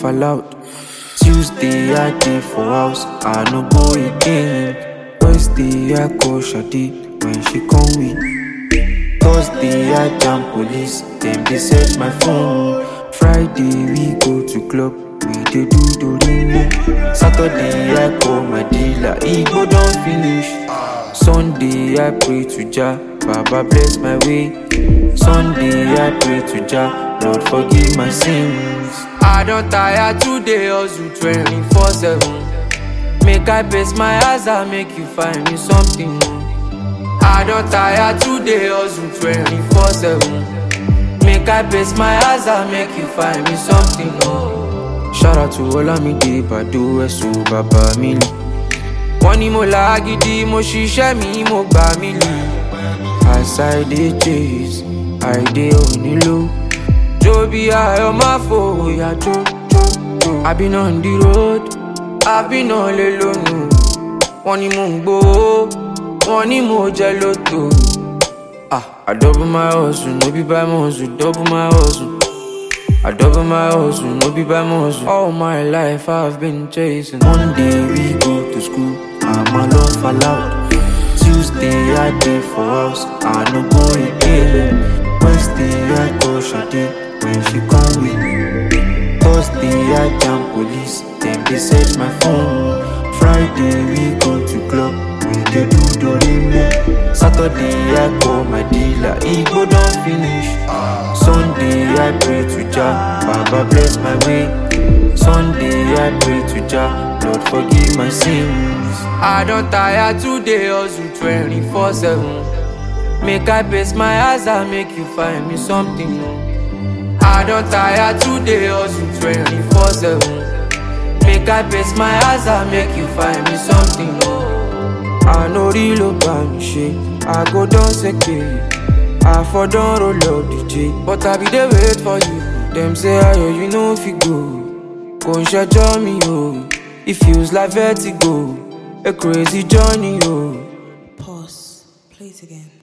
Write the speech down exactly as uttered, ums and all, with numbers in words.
fall out. Tuesday I dey for house, I no go again. Wednesday I call Shade when she come with. Thursday I jam police, them they search my phone. Friday we go to club, we dey do dorime. Saturday I call my dealer, he go don finish. Sunday I pray to Jah, Baba bless my way. Sunday I pray to Jah, Lord forgive my sins. I don't tire today, hustle twenty-four seven. Make I pace my eyes, I make you find me something. I don't tire today, hustle twenty-four seven. Make I pace my eyes, I make you find me something. Shout out to Olamide Bado, Esu Baba Mili. Wọ́n ní mo lágídí, mo ṣiṣẹ́ mi, mo gbà mí lì. As I dey chase, I dey onílò. Jó bí ayọ̀ máa fòyà jó, jó, jó. I been on the road, I been all alone. Wọ́n ní mo ń gbowó, wọ́n ní mo jẹ lóto. Ah, I double my hustle, no be by my hustle, double my hustle. I double my hustle, no be by my hustle. All my life I've been chasing. Monday we go to school, I'm alone fall out. Tuesday I dey for house, I no go again. Wednesday I call Shade when she come with. Thursday I jam police, them they search my phone. Friday we go to club, we dey do dorime. Saturday I call my dealer, he go don finish. Sunday I pray to Jah, Baba bless my way. Sunday I pray to Jah, Lord forgive my sins. I don't tire today, hustle twenty-four seven. Make I pace my eyes, I make you find me something. I don't tire today, hustle twenty-four seven. Make I pace my eyes, I make you find me something. I know real about me shit, I go down second. I for don't roll up D J, but I be there wait for you. Them say, ayo, you know if you go, go and share me, oh. It feels like vertigo, a crazy journey, oh. Pause, play it again.